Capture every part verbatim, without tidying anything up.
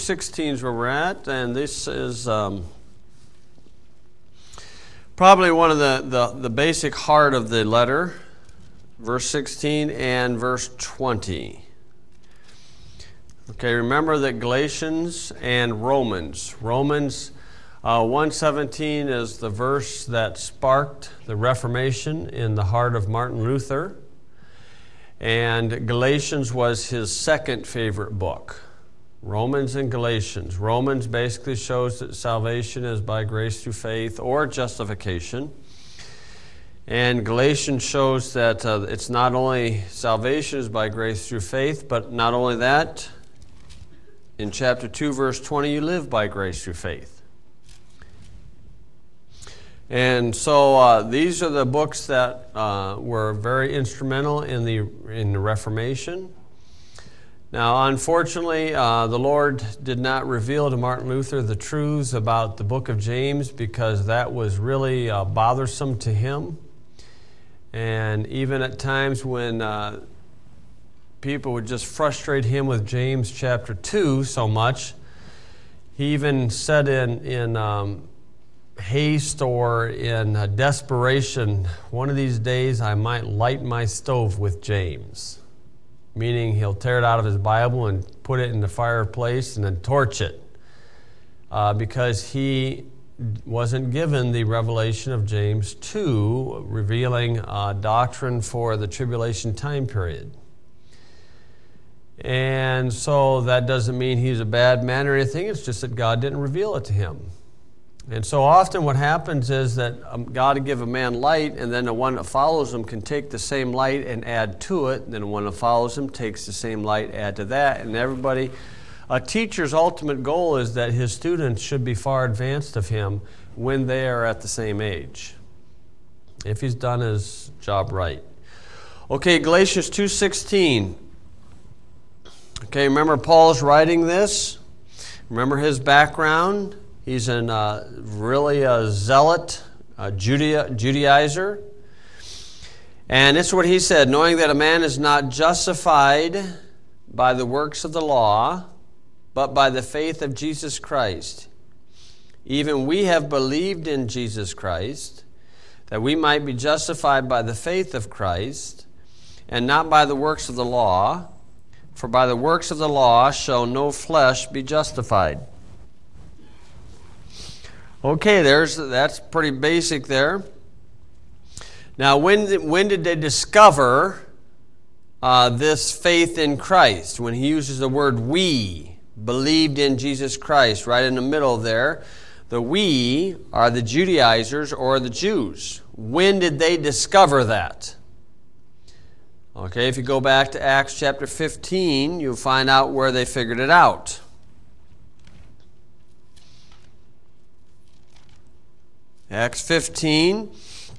sixteen is where we're at, and this is um, probably one of the, the, the basic heart of the letter, verse sixteen and verse twenty. Okay, remember that Galatians and Romans, Romans uh, one seventeen is the verse that sparked the Reformation in the heart of Martin Luther, and Galatians was his second favorite book. Romans and Galatians. Romans basically shows that salvation is by grace through faith or justification. And Galatians shows that uh, it's not only salvation is by grace through faith, but not only that, in chapter two, verse twenty, you live by grace through faith. And so uh, these are the books that uh, were very instrumental in the, in the Reformation. Now, unfortunately, uh, the Lord did not reveal to Martin Luther the truths about the book of James because that was really uh, bothersome to him. And even at times when uh, people would just frustrate him with James chapter two so much, he even said in, in um, haste or in uh, desperation, one of these days I might light my stove with James. Meaning he'll tear it out of his Bible and put it in the fireplace and then torch it uh, because he wasn't given the revelation of James two, revealing uh, doctrine for the tribulation time period. And so that doesn't mean he's a bad man or anything, it's just that God didn't reveal it to him. And so often what happens is that um, God will give a man light, and then the one that follows him can take the same light and add to it, and then the one that follows him takes the same light, add to that, and everybody, a teacher's ultimate goal is that his students should be far advanced of him when they are at the same age, if he's done his job right. Okay, Galatians two sixteen. Okay, remember Paul's writing this? Remember his background? He's an, uh, really a zealot, a Judea, Judaizer. And this is what he said, knowing that a man is not justified by the works of the law, but by the faith of Jesus Christ. Even we have believed in Jesus Christ, that we might be justified by the faith of Christ, and not by the works of the law. For by the works of the law shall no flesh be justified. Okay, there's that's pretty basic there. Now, when did, when did they discover uh, this faith in Christ? When he uses the word we, believed in Jesus Christ, right in the middle there. The we are the Judaizers or the Jews. When did they discover that? Okay, if you go back to Acts chapter fifteen, you'll find out where they figured it out. Acts fifteen,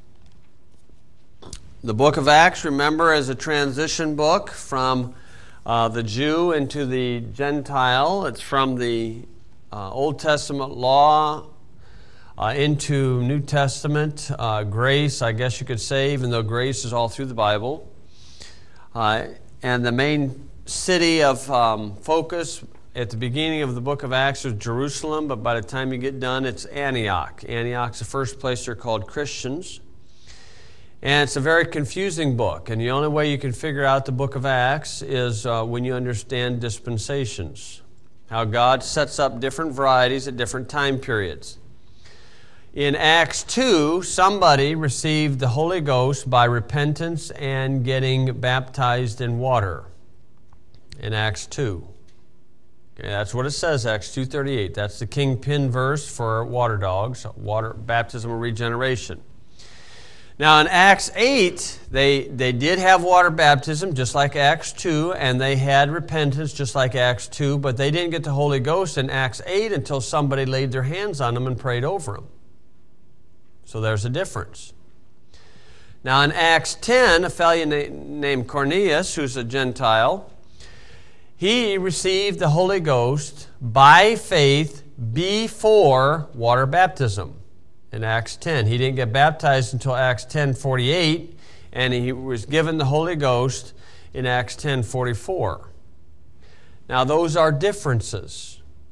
the book of Acts, remember, is a transition book from uh, the Jew into the Gentile. It's from the uh, Old Testament law uh, into New Testament uh, grace, I guess you could say, even though grace is all through the Bible. Uh, and the main city of um, focus at the beginning of the book of Acts is Jerusalem, but by the time you get done, it's Antioch. Antioch's the first place they're called Christians. And it's a very confusing book, and the only way you can figure out the book of Acts is uh, when you understand dispensations, how God sets up different varieties at different time periods. In Acts two, somebody received the Holy Ghost by repentance and getting baptized in water. In Acts two. Okay, that's what it says, Acts two thirty-eight. That's the kingpin verse for water dogs, water baptism of regeneration. Now in Acts eight, they, they did have water baptism, just like Acts two, and they had repentance, just like Acts two, but they didn't get the Holy Ghost in Acts eight until somebody laid their hands on them and prayed over them. So there's a difference. Now in Acts ten, a fellow named Cornelius, who's a Gentile, he received the Holy Ghost by faith before water baptism in Acts ten. He didn't get baptized until Acts ten forty-eight, and he was given the Holy Ghost in Acts ten forty-four. Now those are differences.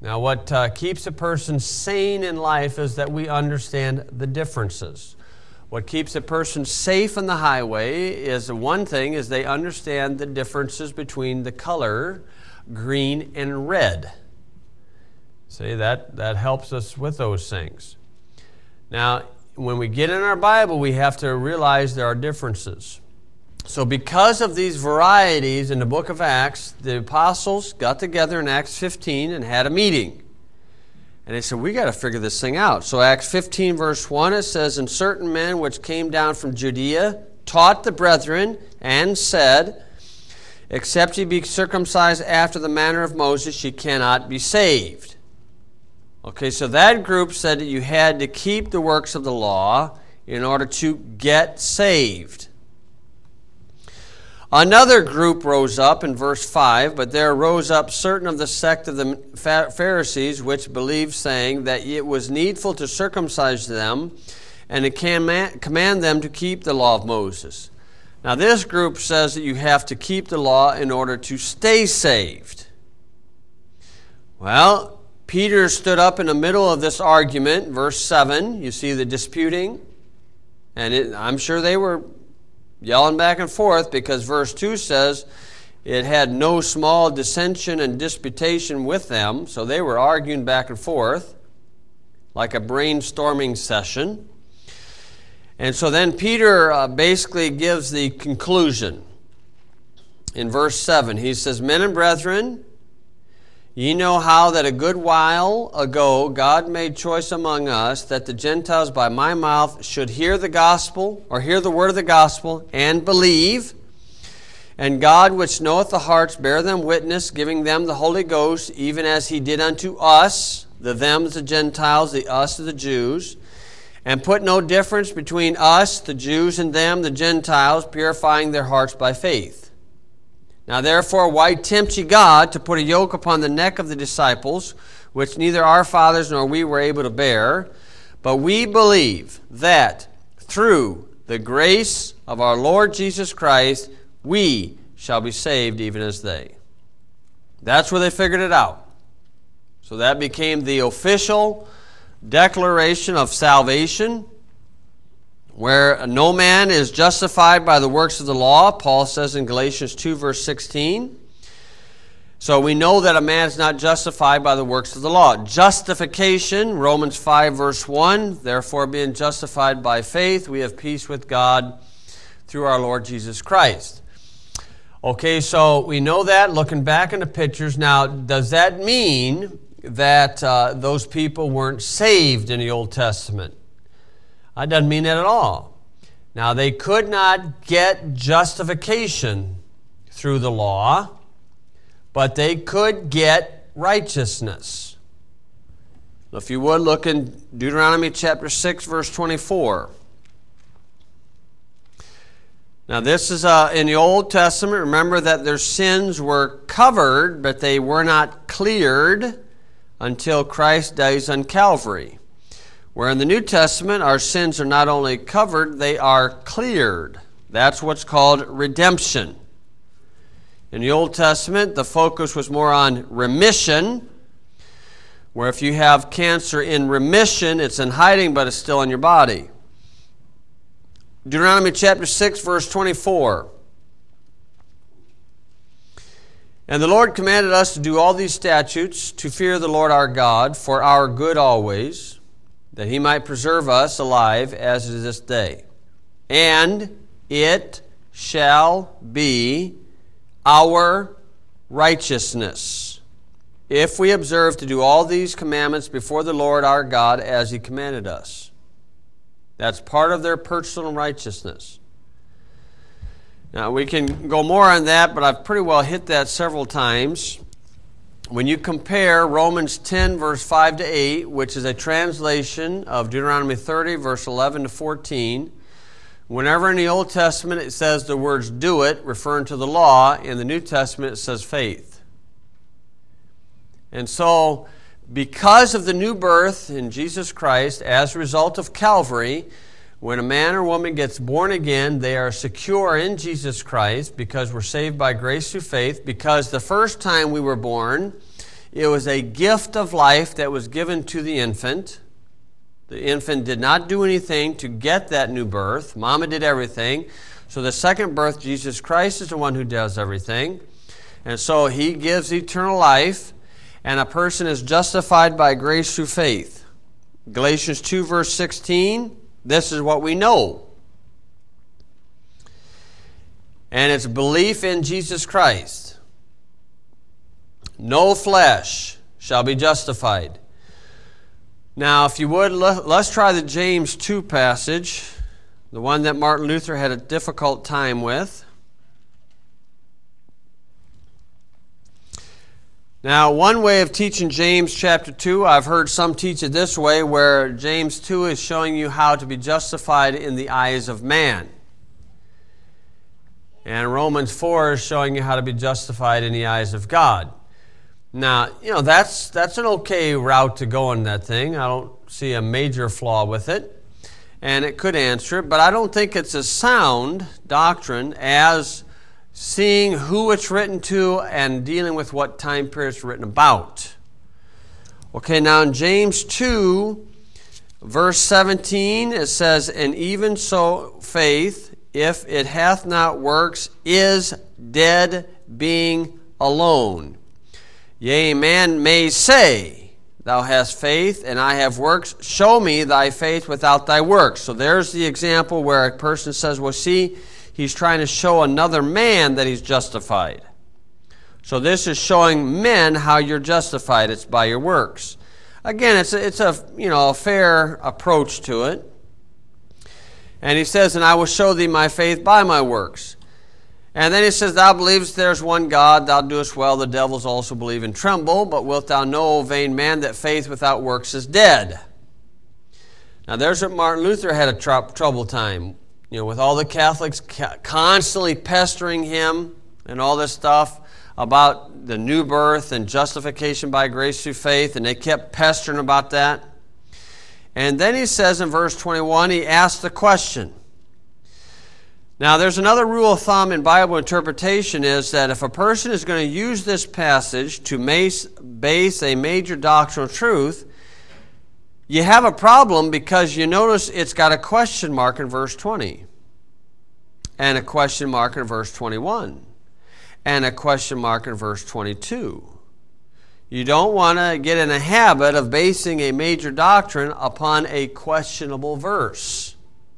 Now, what uh, keeps a person sane in life is that we understand the differences. What keeps a person safe on the highway is one thing, is they understand the differences between the color green and red. See, that, that helps us with those things. Now, when we get in our Bible, we have to realize there are differences. So because of these varieties in the book of Acts, the apostles got together in Acts fifteen and had a meeting. And they said, we got to figure this thing out. So Acts fifteen verse one, it says, and certain men which came down from Judea taught the brethren and said, except ye be circumcised after the manner of Moses, ye cannot be saved. Okay, so that group said that you had to keep the works of the law in order to get saved. Another group rose up in verse five, but there rose up certain of the sect of the Pharisees which believed, saying that it was needful to circumcise them and to command them to keep the law of Moses. Now this group says that you have to keep the law in order to stay saved. Well, Peter stood up in the middle of this argument, verse seven. You see the disputing, and it, I'm sure they were yelling back and forth, because verse two says it had no small dissension and disputation with them, so they were arguing back and forth like a brainstorming session. And so then Peter uh, basically gives the conclusion. In verse seven, he says, men and brethren, ye know how that a good while ago God made choice among us that the Gentiles by my mouth should hear the gospel, or hear the word of the gospel, and believe. And God, which knoweth the hearts, bear them witness, giving them the Holy Ghost, even as he did unto us, the them the Gentiles, the us the Jews, and put no difference between us, the Jews, and them, the Gentiles, purifying their hearts by faith. Now therefore, why tempt ye God to put a yoke upon the neck of the disciples, which neither our fathers nor we were able to bear? But we believe that through the grace of our Lord Jesus Christ, we shall be saved even as they. That's where they figured it out. So that became the official declaration of salvation, where no man is justified by the works of the law, Paul says in Galatians two, verse sixteen. So we know that a man is not justified by the works of the law. Justification, Romans five, verse one, therefore being justified by faith, we have peace with God through our Lord Jesus Christ. Okay, so we know that, looking back in the pictures. Now, does that mean that uh, those people weren't saved in the Old Testament? That doesn't mean that at all. Now, they could not get justification through the law, but they could get righteousness. If you would, look in Deuteronomy chapter six, verse twenty-four. Now, this is uh, in the Old Testament. Remember that their sins were covered, but they were not cleared until Christ dies on Calvary. Where in the New Testament, our sins are not only covered, they are cleared. That's what's called redemption. In the Old Testament, the focus was more on remission, where if you have cancer in remission, it's in hiding, but it's still in your body. Deuteronomy chapter six, verse twenty-four. And the Lord commanded us to do all these statutes, to fear the Lord our God, for our good always, that he might preserve us alive as it is this day. And it shall be our righteousness, if we observe to do all these commandments before the Lord our God as he commanded us. That's part of their personal righteousness. Now, we can go more on that, but I've pretty well hit that several times. When you compare Romans ten, verse five to eight, which is a translation of Deuteronomy thirty, verse eleven to fourteen, whenever in the Old Testament it says the words do it, referring to the law, in the New Testament it says faith. And so, because of the new birth in Jesus Christ, as a result of Calvary, when a man or woman gets born again, they are secure in Jesus Christ because we're saved by grace through faith, because the first time we were born, It was a gift of life that was given to the infant. The infant did not do anything to get that new birth. Mama did everything. So the second birth, Jesus Christ is the one who does everything. And so he gives eternal life, and a person is justified by grace through faith. Galatians two, verse sixteen, this is what we know. And it's belief in Jesus Christ. No flesh shall be justified. Now, if you would, let's try the James two passage, the one that Martin Luther had a difficult time with. Now, one way of teaching James chapter two, I've heard some teach it this way, where James two is showing you how to be justified in the eyes of man. And Romans four is showing you how to be justified in the eyes of God. Now, you know, that's that's an okay route to go in that thing. I don't see a major flaw with it. And it could answer it, but I don't think it's a sound doctrine as seeing who it's written to and dealing with what time period it's written about. Okay, now in James two, verse seventeen, it says, "And even so faith, if it hath not works, is dead being alone. Yea, a man may say, Thou hast faith, and I have works. Show me thy faith without thy works." So there's the example where a person says, well, see, he's trying to show another man that he's justified. So this is showing men how you're justified. It's by your works. Again, it's a, it's a you know a fair approach to it. And he says, "And I will show thee my faith by my works." And then he says, "Thou believest there is one God, thou doest well, the devils also believe and tremble. But wilt thou know, O vain man, that faith without works is dead?" Now there's what Martin Luther had a tr- trouble time. You know, with all the Catholics ca- constantly pestering him and all this stuff about the new birth and justification by grace through faith, and they kept pestering about that. And then he says in verse twenty-one, he asks the question. Now, there's another rule of thumb in Bible interpretation is that if a person is going to use this passage to base a major doctrinal truth, you have a problem because you notice it's got a question mark in verse twenty, and a question mark in verse twenty-one, and a question mark in verse twenty-two. You don't want to get in a habit of basing a major doctrine upon a questionable verse.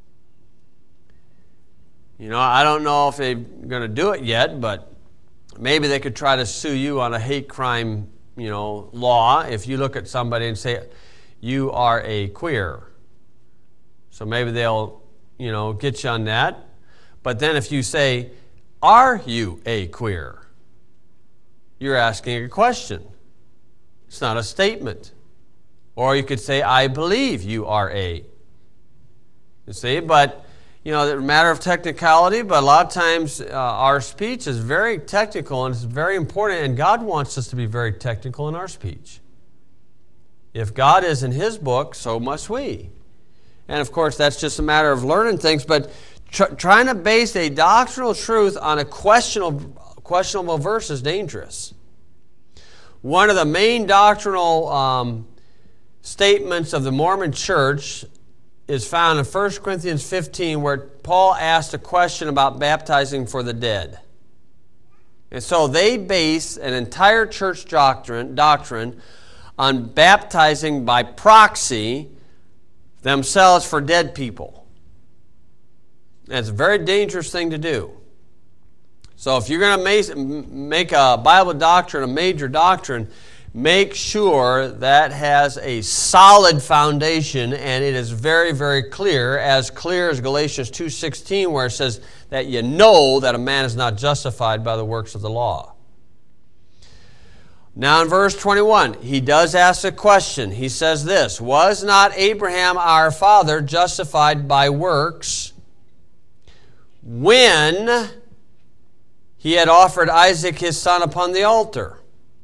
You know, I don't know if they're going to do it yet, but maybe they could try to sue you on a hate crime, you know, law if you look at somebody and say, you are a queer. So maybe they'll, you know, get you on that. But then if you say, are you a queer? You're asking a question. It's not a statement. Or you could say, I believe you are a. You see, but, you know, it's a matter of technicality, but a lot of times uh, our speech is very technical and it's very important, and God wants us to be very technical in our speech. If God is in His book, so must we. And of course, that's just a matter of learning things, but tr- trying to base a doctrinal truth on a questionable, questionable verse is dangerous. One of the main doctrinal um, statements of the Mormon Church is found in First Corinthians fifteen, where Paul asked a question about baptizing for the dead. And so they base an entire church doctrine, doctrine on baptizing by proxy themselves for dead people. That's a very dangerous thing to do. So if you're going to make a Bible doctrine a major doctrine, make sure that has a solid foundation and it is very, very clear, as clear as Galatians two sixteen, where it says that you know that a man is not justified by the works of the law. Now in verse twenty-one, he does ask a question. He says this, was not Abraham our father justified by works when he had offered Isaac his son upon the altar?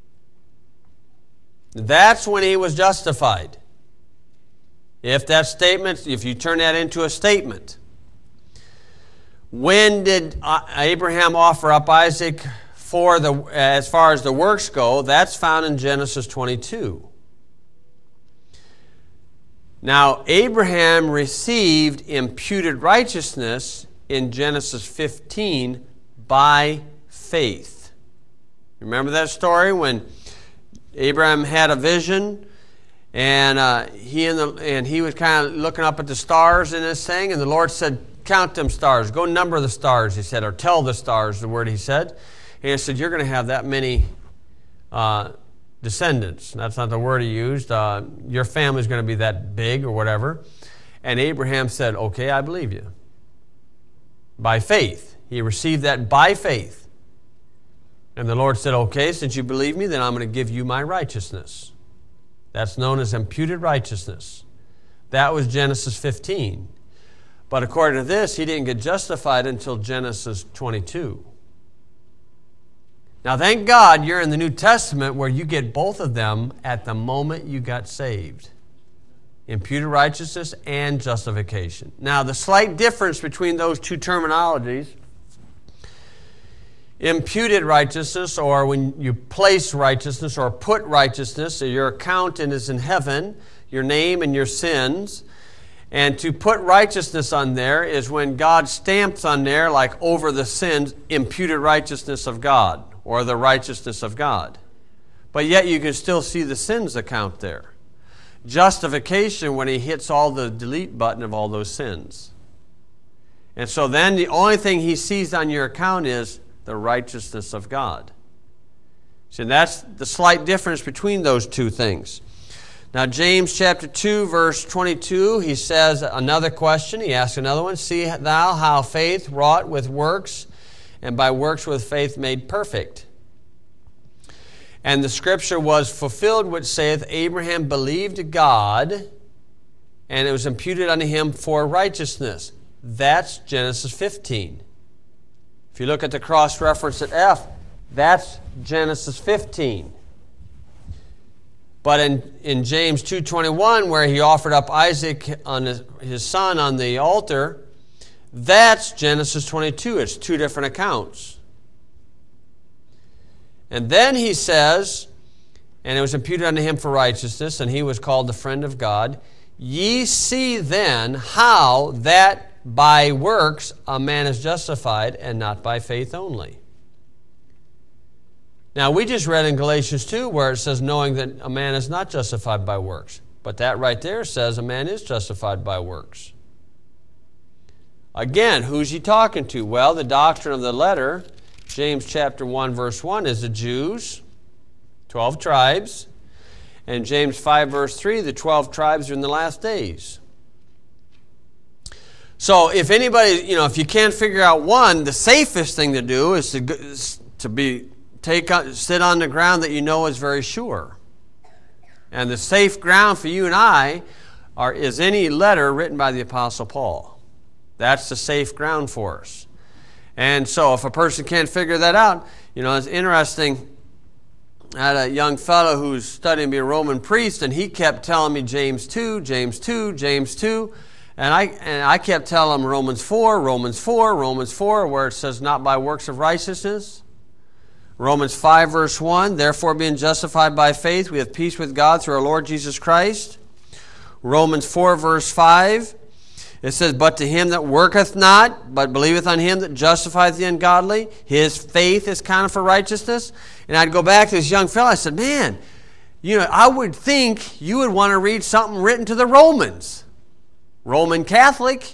That's when he was justified. If that statement, if you turn that into a statement. When did Abraham offer up Isaac for the as far as the works go, that's found in Genesis twenty-two. Now, Abraham received imputed righteousness in Genesis fifteen by faith. Remember that story when Abraham had a vision, and uh, he and, the, and he was kind of looking up at the stars in this thing, and the Lord said, count them stars. Go number the stars, he said, or tell the stars, the word he said. And he said, you're going to have that many uh, descendants. That's not the word he used. Uh, your family's going to be that big or whatever. And Abraham said, okay, I believe you. By faith. He received that by faith. And the Lord said, okay, since you believe me, then I'm going to give you my righteousness. That's known as imputed righteousness. That was Genesis fifteen. But according to this, he didn't get justified until Genesis twenty-two. Now, thank God you're in the New Testament where you get both of them at the moment you got saved. Imputed righteousness and justification. Now, the slight difference between those two terminologies, imputed righteousness, or when you place righteousness or put righteousness, so your accountant is in heaven, your name and your sins. And to put righteousness on there is when God stamps on there, like over the sins, imputed righteousness of God, or the righteousness of God. But yet you can still see the sins account there. Justification, when he hits all the delete button of all those sins. And so then the only thing he sees on your account is the righteousness of God. So that's the slight difference between those two things. Now, James chapter two, verse twenty-two, he says another question. He asks another one. See thou how faith wrought with works, and by works with faith made perfect. And the scripture was fulfilled which saith, Abraham believed God, and it was imputed unto him for righteousness. That's Genesis fifteen. If you look at the cross-reference at F, that's Genesis fifteen. But in, in James two twenty-one, where he offered up Isaac, on his, his son, on the altar, that's Genesis twenty-two. It's two different accounts. And then he says, and it was imputed unto him for righteousness, and he was called the friend of God. Ye see then how that by works a man is justified, and not by faith only. Now, we just read in Galatians two where it says, knowing that a man is not justified by works. But that right there says a man is justified by works. Again, who's he talking to? Well, the doctrine of the letter, James chapter one, verse one, is the Jews, twelve tribes. And James five, verse three, the twelve tribes are in the last days. So if anybody, you know, if you can't figure out one, the safest thing to do is to, is to be take sit on the ground that you know is very sure. And the safe ground for you and I are is any letter written by the Apostle Paul. That's the safe ground for us. And so if a person can't figure that out, you know, it's interesting. I had a young fellow who was studying to be a Roman priest, and he kept telling me James two, James two, James two. And I and I kept telling him Romans four, Romans four, Romans four, where it says not by works of righteousness. Romans five, verse one, therefore being justified by faith, we have peace with God through our Lord Jesus Christ. Romans four, verse five, it says, but to him that worketh not, but believeth on him that justifieth the ungodly, his faith is counted for righteousness. And I'd go back to this young fellow, I said, man, you know, I would think you would want to read something written to the Romans. Roman Catholic.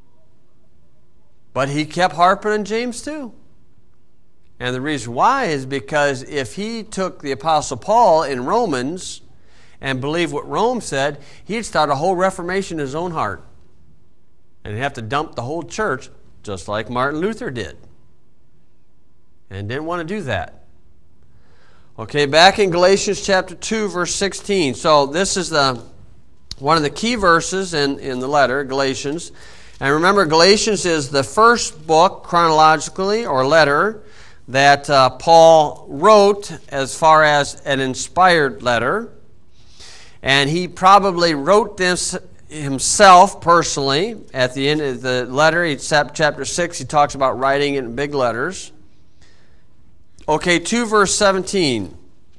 But he kept harping on James two. And the reason why is because if he took the Apostle Paul in Romans and believed what Rome said, he'd start a whole reformation in his own heart. And he'd have to dump the whole church, just like Martin Luther did. And didn't want to do that. Okay, back in Galatians chapter two, verse sixteen. So this is the one of the key verses in, in the letter, Galatians. And remember, Galatians is the first book chronologically, or letter, that uh, Paul wrote as far as an inspired letter. And he probably wrote this himself personally. At the end of the letter, except chapter six, he talks about writing it in big letters. Okay, two verse seventeen.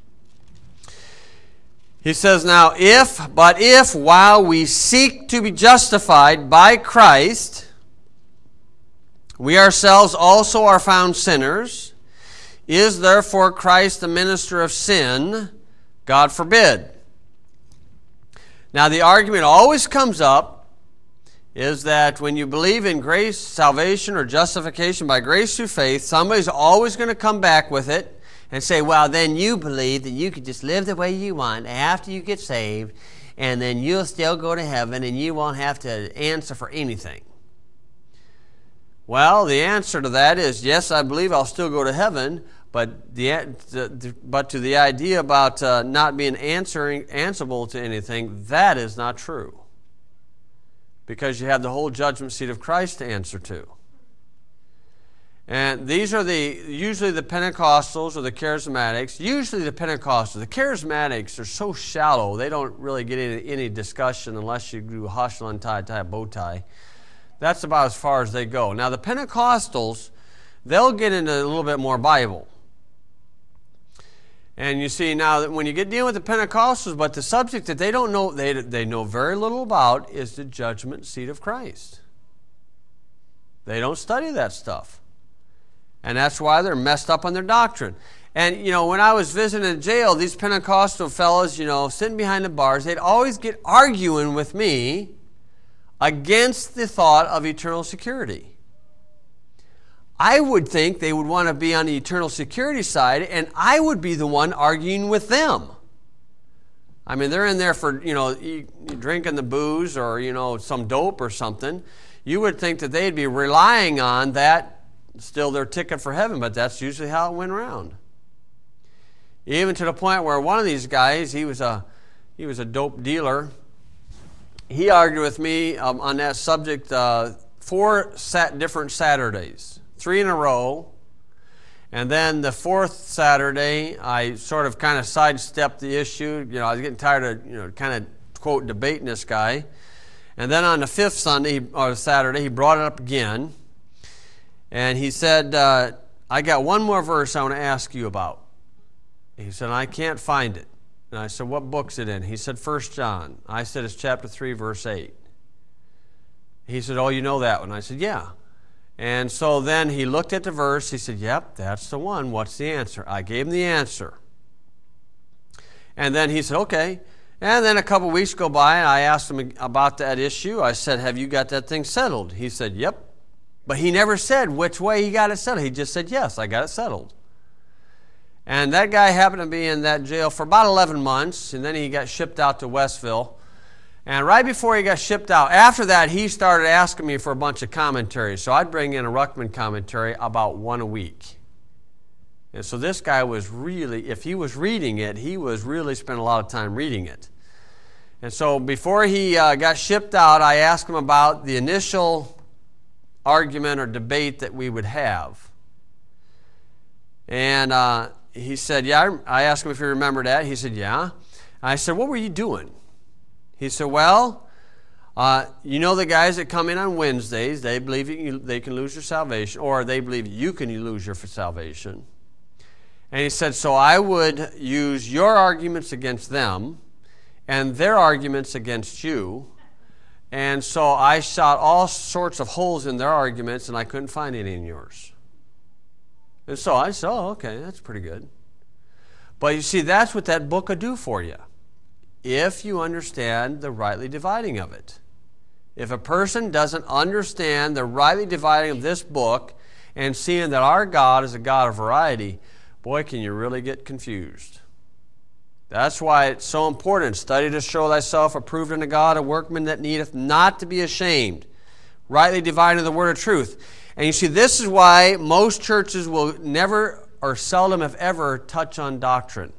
He says, now if, but if while we seek to be justified by Christ, we ourselves also are found sinners, is therefore Christ the minister of sin? God forbid. Now the argument always comes up is that when you believe in grace, salvation, or justification by grace through faith, somebody's always going to come back with it and say, well, then you believe that you could just live the way you want after you get saved, and then you'll still go to heaven and you won't have to answer for anything. Well, the answer to that is, yes, I believe I'll still go to heaven, but the, the but to the idea about uh, not being answering answerable to anything, that is not true. Because you have the whole judgment seat of Christ to answer to. And these are the usually the Pentecostals or the Charismatics. Usually the Pentecostals. The Charismatics are so shallow, they don't really get into any discussion unless you do hustle and tie, tie, bow tie. That's about as far as they go. Now the Pentecostals, they'll get into a little bit more Bible. And you see now that when you get dealing with the Pentecostals, but the subject that they don't know, they, they know very little about is the judgment seat of Christ. They don't study that stuff. And that's why they're messed up on their doctrine. And, you know, when I was visiting in jail, these Pentecostal fellows, you know, sitting behind the bars, they'd always get arguing with me against the thought of eternal security. I would think they would want to be on the eternal security side, and I would be the one arguing with them. I mean, they're in there for, you know, drinking the booze or, you know, some dope or something. You would think that they'd be relying on that still their ticket for heaven, but that's usually how it went around. Even to the point where one of these guys, he was a he was a dope dealer. He argued with me um, on that subject uh, four sat different Saturdays, three in a row. And then the fourth Saturday, I sort of kind of sidestepped the issue. You know, I was getting tired of, you know, kind of, quote, debating this guy. And then on the fifth Sunday, or Saturday, he brought it up again. And he said, uh, I got one more verse I want to ask you about. He said, I can't find it. And I said, what book's it in? He said, First John. I said, it's chapter three, verse eight. He said, oh, you know that one? I said, yeah. And so then he looked at the verse. He said, yep, that's the one. What's the answer? I gave him the answer. And then he said, okay. And then a couple weeks go by, and I asked him about that issue. I said, have you got that thing settled? He said, yep. But he never said which way he got it settled. He just said, yes, I got it settled. And that guy happened to be in that jail for about eleven months, and then he got shipped out to Westville. And right before he got shipped out, after that, he started asking me for a bunch of commentaries. So I'd bring in a Ruckman commentary about one a week. And so this guy was really, if he was reading it, he was really spending a lot of time reading it. And so before he uh, got shipped out, I asked him about the initial argument or debate that we would have. And uh, he said, yeah, I asked him if he remembered that. He said, yeah. I said, what were you doing? He said, well, uh, you know the guys that come in on Wednesdays, they believe you, they can lose your salvation, or they believe you can lose your salvation. And he said, so I would use your arguments against them and their arguments against you. And so I shot all sorts of holes in their arguments, and I couldn't find any in yours. And so I said, oh, okay, that's pretty good. But you see, that's what that book will do for you, if you understand the rightly dividing of it. If a person doesn't understand the rightly dividing of this book and seeing that our God is a God of variety, boy, can you really get confused. That's why it's so important. Study to show thyself approved unto God, a workman that needeth not to be ashamed, rightly dividing the word of truth. And you see, this is why most churches will never or seldom, if ever, touch on doctrine.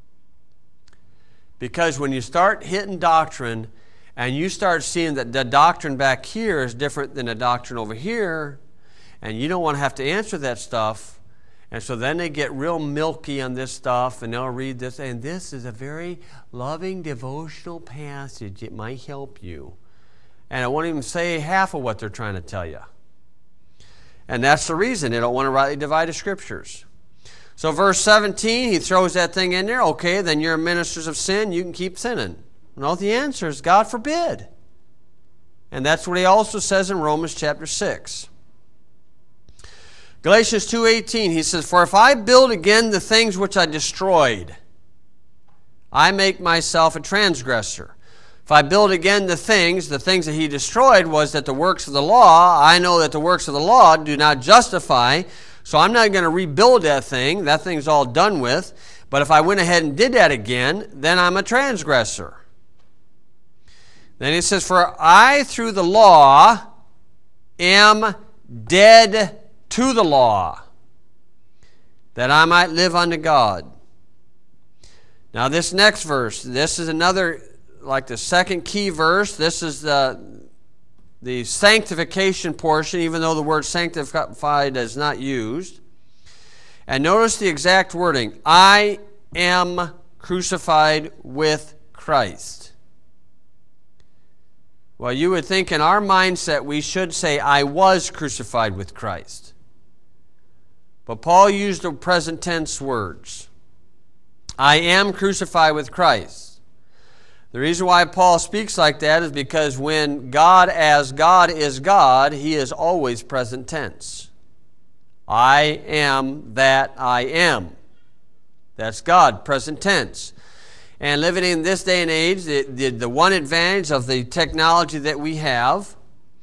Because when you start hitting doctrine and you start seeing that the doctrine back here is different than the doctrine over here, and you don't want to have to answer that stuff, and so then they get real milky on this stuff, and they'll read this, and this is a very loving devotional passage. It might help you. And it won't even say half of what they're trying to tell you. And that's the reason they don't want to rightly divide the Scriptures. So verse seventeen, he throws that thing in there. Okay, then you're ministers of sin. You can keep sinning. No, the answer is God forbid. And that's what he also says in Romans chapter six. Galatians two eighteen, he says, for if I build again the things which I destroyed, I make myself a transgressor. If I build again the things, the things that he destroyed was that the works of the law, I know that the works of the law do not justify, so I'm not going to rebuild that thing. That thing's all done with. But if I went ahead and did that again, then I'm a transgressor. Then he says, for I through the law am dead to the law, that I might live unto God. Now this next verse, this is another, like the second key verse. This is the, the sanctification portion, even though the word sanctified is not used. And notice the exact wording. I am crucified with Christ. Well, you would think in our mindset we should say, I was crucified with Christ. But Paul used the present tense words. I am crucified with Christ. The reason why Paul speaks like that is because when God, as God is God, he is always present tense. I am that I am. That's God, present tense. And living in this day and age, the, the, the one advantage of the technology that we have,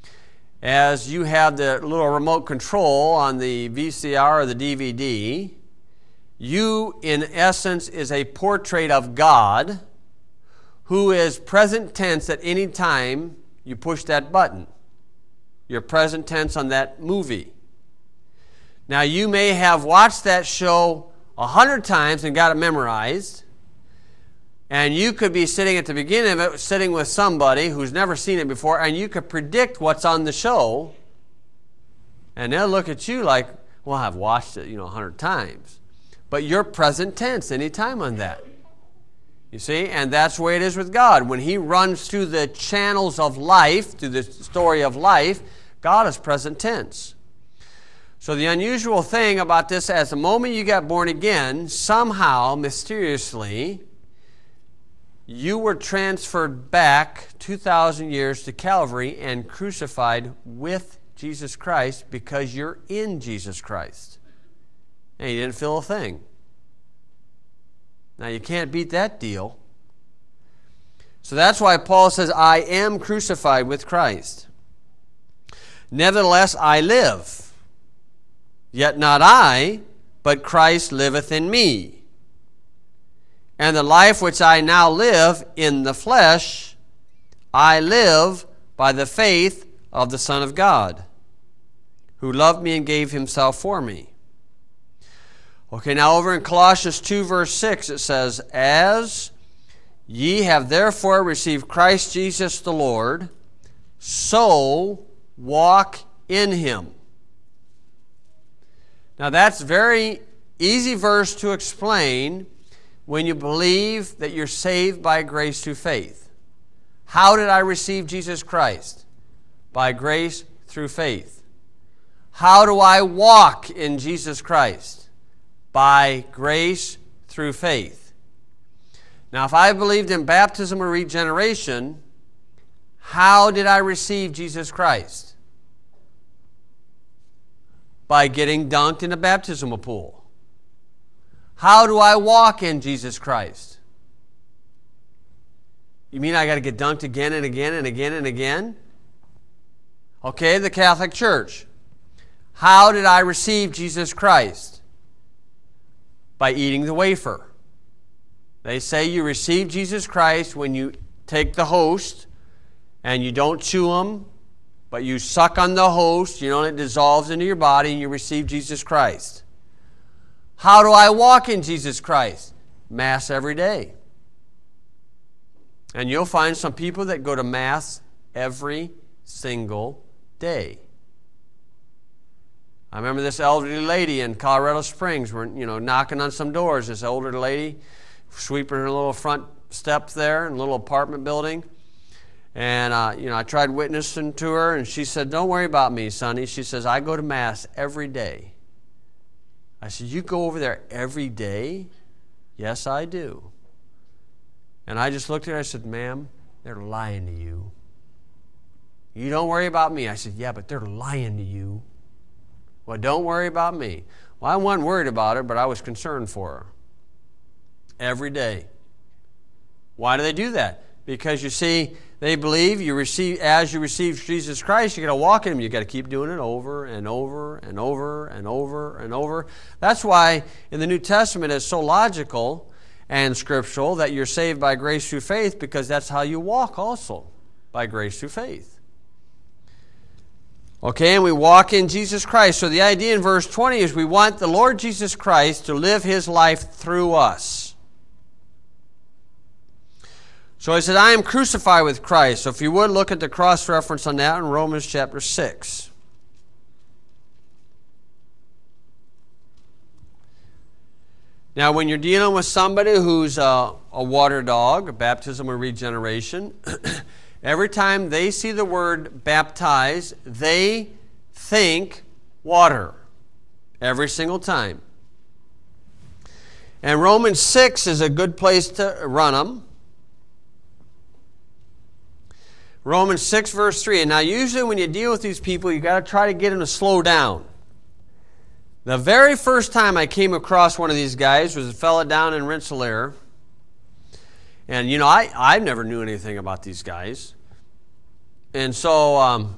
as you have the little remote control on the V C R or the D V D, you, in essence, is a portrait of God who is present tense at any time you push that button. You're present tense on that movie. Now, you may have watched that show a hundred times and got it memorized, and you could be sitting at the beginning of it, sitting with somebody who's never seen it before, and you could predict what's on the show, and they'll look at you like, well, I've watched it, you know, a hundred times. But you're present tense any time on that. You see? And that's the way it is with God. When he runs through the channels of life, through the story of life, God is present tense. So the unusual thing about this, as the moment you got born again, somehow, mysteriously, you were transferred back two thousand years to Calvary and crucified with Jesus Christ because you're in Jesus Christ. And you didn't feel a thing. Now, you can't beat that deal. So that's why Paul says, I am crucified with Christ. Nevertheless, I live. Yet not I, but Christ liveth in me. And the life which I now live in the flesh, I live by the faith of the Son of God, who loved me and gave himself for me. Okay, now over in Colossians two, verse six, it says, as ye have therefore received Christ Jesus the Lord, so walk in him. Now that's a very easy verse to explain when you believe that you're saved by grace through faith. How did I receive Jesus Christ? By grace through faith. How do I walk in Jesus Christ? By grace through faith. Now, if I believed in baptism or regeneration, how did I receive Jesus Christ? By getting dunked in a baptismal pool. How do I walk in Jesus Christ? You mean I got to get dunked again and again and again and again? Okay, the Catholic Church. How did I receive Jesus Christ? By eating the wafer. They say you receive Jesus Christ when you take the host and you don't chew them, but you suck on the host, you know, and it dissolves into your body and you receive Jesus Christ. How do I walk in Jesus Christ? Mass every day. And you'll find some people that go to Mass every single day. I remember this elderly lady in Colorado Springs. We're, you know, knocking on some doors. This older lady sweeping her little front steps there in a little apartment building. And, uh, you know, I tried witnessing to her, and she said, don't worry about me, sonny. She says, I go to Mass every day. I said, you go over there every day? Yes, I do. And I just looked at her, I said, ma'am, they're lying to you. You don't worry about me. I said, yeah, but they're lying to you. Well, don't worry about me. Well, I wasn't worried about her, but I was concerned for her. Every day. Why do they do that? Because you see, they believe you receive as you receive Jesus Christ, you got to walk in Him. You got to keep doing it over and over and over and over and over. That's why in the New Testament it's so logical and scriptural that you're saved by grace through faith, because that's how you walk also, by grace through faith. Okay, and we walk in Jesus Christ. So the idea in verse twenty is we want the Lord Jesus Christ to live His life through us. So he said, I am crucified with Christ. So if you would, look at the cross-reference on that in Romans chapter six. Now, when you're dealing with somebody who's a, a water dog, a baptism or regeneration, every time they see the word baptize, they think water. Every single time. And Romans six is a good place to run them. Romans six, verse three. And now, usually when you deal with these people, you've got to try to get them to slow down. The very first time I came across one of these guys was a fella down in Rensselaer. And, you know, I, I never knew anything about these guys. And so um,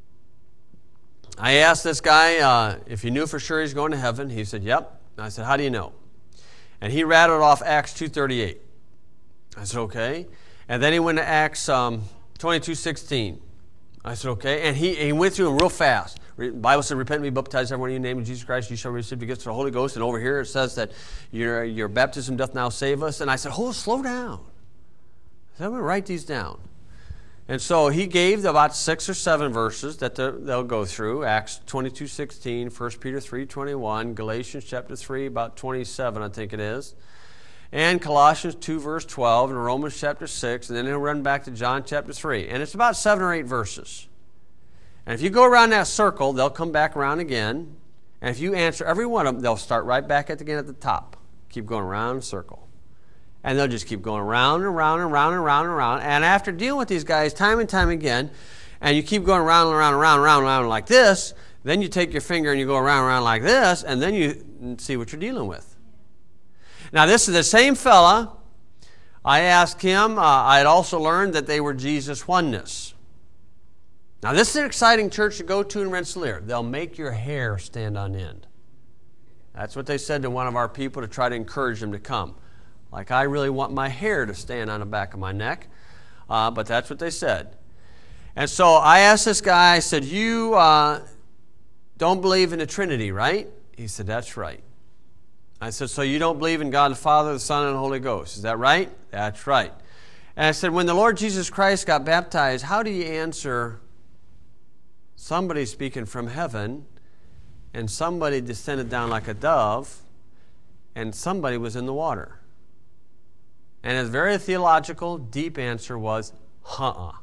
I asked this guy uh, if he knew for sure he's going to heaven. He said, yep. And I said, how do you know? And he rattled off Acts two thirty-eight. I said, okay. And then he went to Acts um, twenty-two sixteen. I said, okay. And he, he went through them real fast. The Bible said, repent and be baptized, everyone in the name of Jesus Christ, you shall receive the gift of the Holy Ghost. And over here it says that your, your baptism doth now save us. And I said, hold, slow down. I said, I'm going to write these down. And so he gave about six or seven verses that they'll go through. Acts twenty-two sixteen, First Peter three twenty-one, Galatians chapter three, about twenty-seven, I think it is. And Colossians two, verse twelve, and Romans chapter six, and then he'll run back to John chapter three. And it's about seven or eight verses. And if you go around that circle, they'll come back around again. And if you answer every one of them, they'll start right back at again at the top. Keep going around in a circle. And they'll just keep going around and around and around and around and around. And after dealing with these guys time and time again, and you keep going around and around and around and around and around like this, then you take your finger and you go around and around like this, and then you see what you're dealing with. Now, this is the same fella. I asked him. Uh, I had also learned that they were Jesus oneness. Now, this is an exciting church to go to in Rensselaer. They'll make your hair stand on end. That's what they said to one of our people to try to encourage them to come. Like, I really want my hair to stand on the back of my neck. Uh, but that's what they said. And so I asked this guy, I said, you uh, don't believe in the Trinity, right? He said, that's right. I said, so you don't believe in God the Father, the Son, and the Holy Ghost. Is that right? That's right. And I said, when the Lord Jesus Christ got baptized, how do you answer somebody speaking from heaven, and somebody descended down like a dove, and somebody was in the water? And his very theological, deep answer was, uh-uh.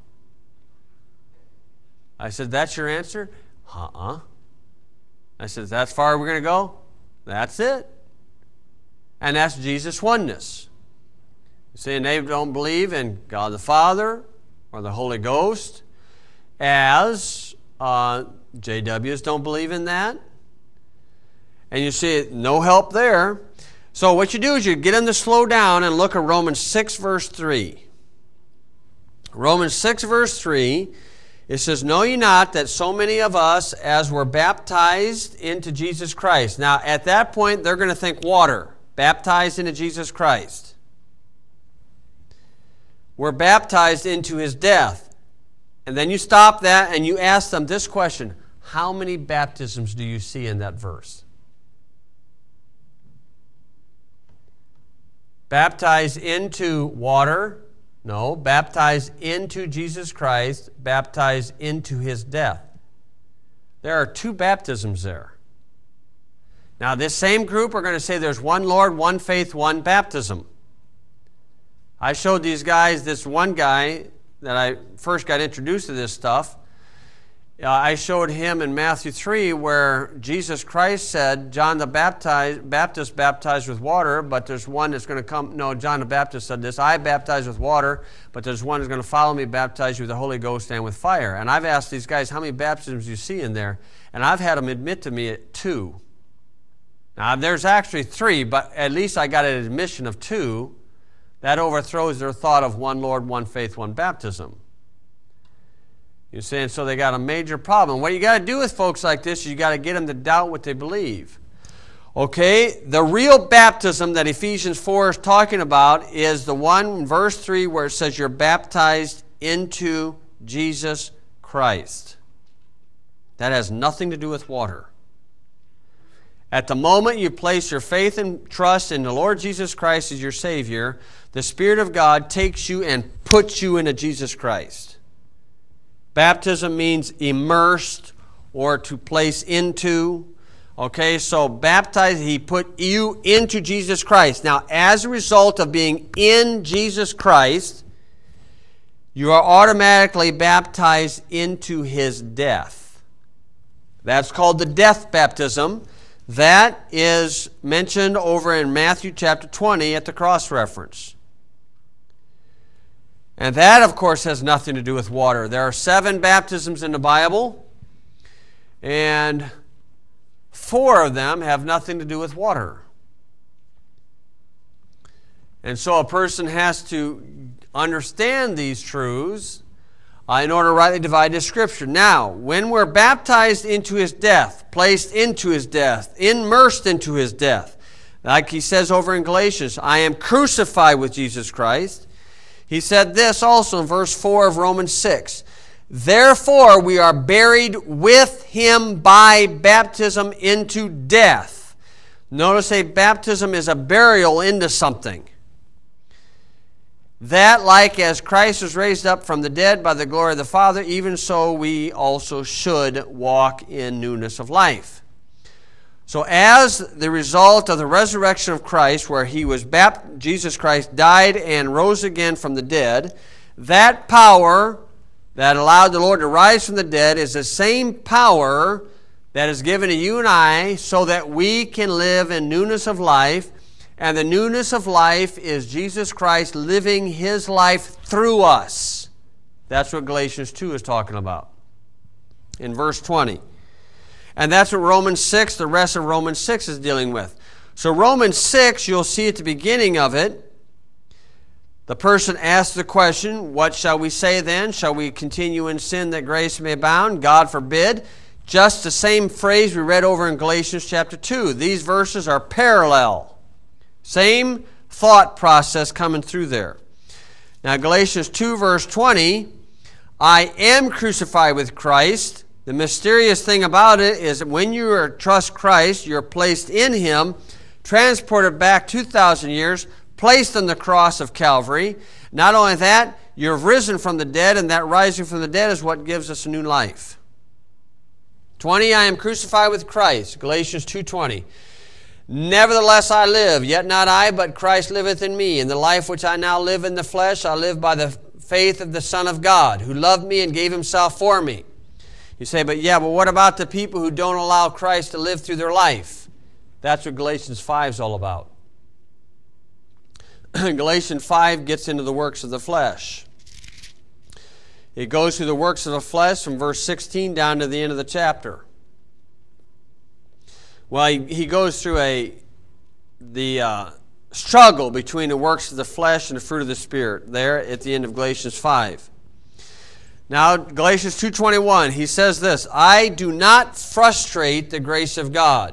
I said, that's your answer? Uh-uh. I said, is that far we're going to go? That's it. And that's Jesus oneness. You see, and they don't believe in God the Father or the Holy Ghost, as uh, J Ws don't believe in that. And you see, no help there. So what you do is you get them to slow down and look at Romans six, verse three. Romans six, verse three, it says, know ye not that so many of us as were baptized into Jesus Christ. Now, at that point, they're going to think water. Baptized into Jesus Christ. We're baptized into His death. And then you stop that and you ask them this question. How many baptisms do you see in that verse? Baptized into water? No. Baptized into Jesus Christ. Baptized into His death. There are two baptisms there. Now, this same group are going to say there's one Lord, one faith, one baptism. I showed these guys this one guy that I first got introduced to this stuff, Uh, I showed him in Matthew three where Jesus Christ said, John the Baptist, Baptist baptized with water, but there's one that's going to come. No, John the Baptist said this, I baptize with water, but there's one that's going to follow me, baptize you with the Holy Ghost and with fire. And I've asked these guys how many baptisms you see in there, and I've had them admit to me at two. Now, there's actually three, but at least I got an admission of two. That overthrows their thought of one Lord, one faith, one baptism. You see, and so they got a major problem. What you got to do with folks like this is you got to get them to doubt what they believe. Okay, the real baptism that Ephesians four is talking about is the one in verse three where it says you're baptized into Jesus Christ. That has nothing to do with water. At the moment you place your faith and trust in the Lord Jesus Christ as your Savior, the Spirit of God takes you and puts you into Jesus Christ. Baptism means immersed or to place into. Okay, so baptized, he put you into Jesus Christ. Now, as a result of being in Jesus Christ, you are automatically baptized into his death. That's called the death baptism. That is mentioned over in Matthew chapter twenty at the cross reference. And that, of course, has nothing to do with water. There are seven baptisms in the Bible, and four of them have nothing to do with water. And so a person has to understand these truths uh, in order to rightly divide the Scripture. Now, when we're baptized into his death, placed into his death, immersed into his death, like he says over in Galatians, I am crucified with Jesus Christ. He said this also in verse four of Romans six. Therefore we are buried with him by baptism into death. Notice a baptism is a burial into something. That like as Christ was raised up from the dead by the glory of the Father, even so we also should walk in newness of life. So as the result of the resurrection of Christ, where he was baptized, Jesus Christ died and rose again from the dead, that power that allowed the Lord to rise from the dead is the same power that is given to you and I so that we can live in newness of life. And the newness of life is Jesus Christ living his life through us. That's what Galatians two is talking about in verse twenty. And that's what Romans six, the rest of Romans six is dealing with. So Romans six, you'll see at the beginning of it, the person asks the question, what shall we say then? Shall we continue in sin that grace may abound? God forbid. Just the same phrase we read over in Galatians chapter two. These verses are parallel. Same thought process coming through there. Now Galatians two verse twenty, I am crucified with Christ. The mysterious thing about it is that when you are, trust Christ, you're placed in him, transported back two thousand years, placed on the cross of Calvary. Not only that, you're risen from the dead, and that rising from the dead is what gives us a new life. twenty, I am crucified with Christ, Galatians two twenty. Nevertheless I live, yet not I, but Christ liveth in me. In the life which I now live in the flesh, I live by the faith of the Son of God, who loved me and gave himself for me. You say, but yeah, but what about the people who don't allow Christ to live through their life? That's what Galatians five is all about. Galatians five gets into the works of the flesh. It goes through the works of the flesh from verse sixteen down to the end of the chapter. Well, he, he goes through a the uh, struggle between the works of the flesh and the fruit of the Spirit there at the end of Galatians five. Now, Galatians two twenty-one, he says this, I do not frustrate the grace of God.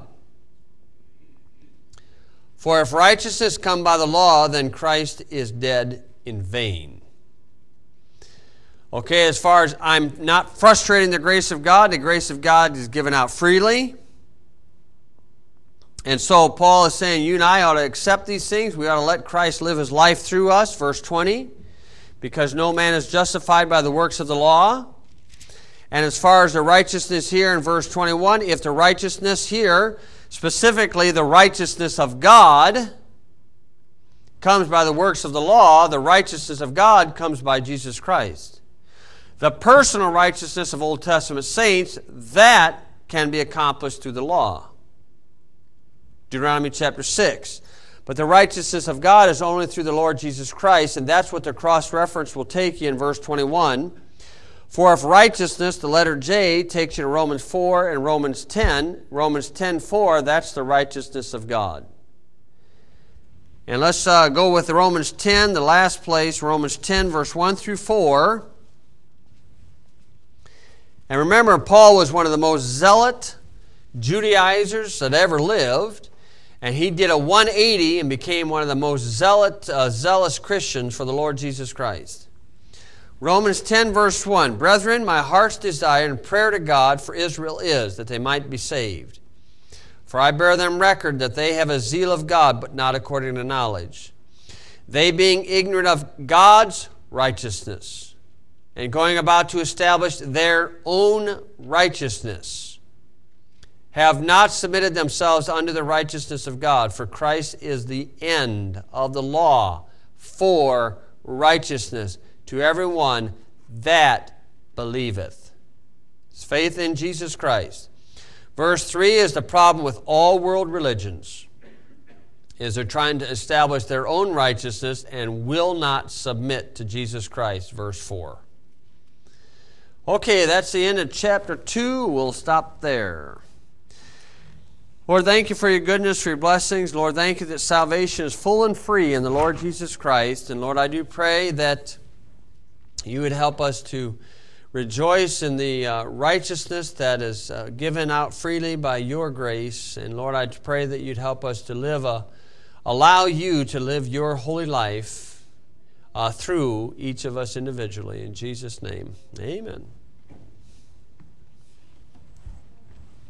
For if righteousness come by the law, then Christ is dead in vain. Okay, as far as I'm not frustrating the grace of God, the grace of God is given out freely. And so Paul is saying you and I ought to accept these things. We ought to let Christ live his life through us, verse twenty. Because no man is justified by the works of the law. And as far as the righteousness here in verse twenty-one, if the righteousness here, specifically the righteousness of God, comes by the works of the law, the righteousness of God comes by Jesus Christ. The personal righteousness of Old Testament saints, that can be accomplished through the law. Deuteronomy chapter six. But the righteousness of God is only through the Lord Jesus Christ, and that's what the cross-reference will take you in verse twenty-one. For if righteousness, the letter J, takes you to Romans four and Romans ten, Romans ten four, that's the righteousness of God. And let's uh, go with Romans ten, the last place, Romans ten, verse one through four. And remember, Paul was one of the most zealot Judaizers that ever lived. And he did a one eighty and became one of the most zealot, uh, zealous Christians for the Lord Jesus Christ. Romans ten, verse one. Brethren, my heart's desire and prayer to God for Israel is that they might be saved. For I bear them record that they have a zeal of God, but not according to knowledge. They being ignorant of God's righteousness, and going about to establish their own righteousness, have not submitted themselves unto the righteousness of God, for Christ is the end of the law for righteousness to everyone that believeth. It's faith in Jesus Christ. Verse three is the problem with all world religions, is they're trying to establish their own righteousness and will not submit to Jesus Christ. Verse four. Okay, that's the end of chapter two. We'll stop there. Lord, thank you for your goodness, for your blessings. Lord, thank you that salvation is full and free in the Lord Jesus Christ. And Lord, I do pray that you would help us to rejoice in the uh, righteousness that is uh, given out freely by your grace. And Lord, I pray that you'd help us to live a, allow you to live your holy life uh, through each of us individually. In Jesus' name, amen.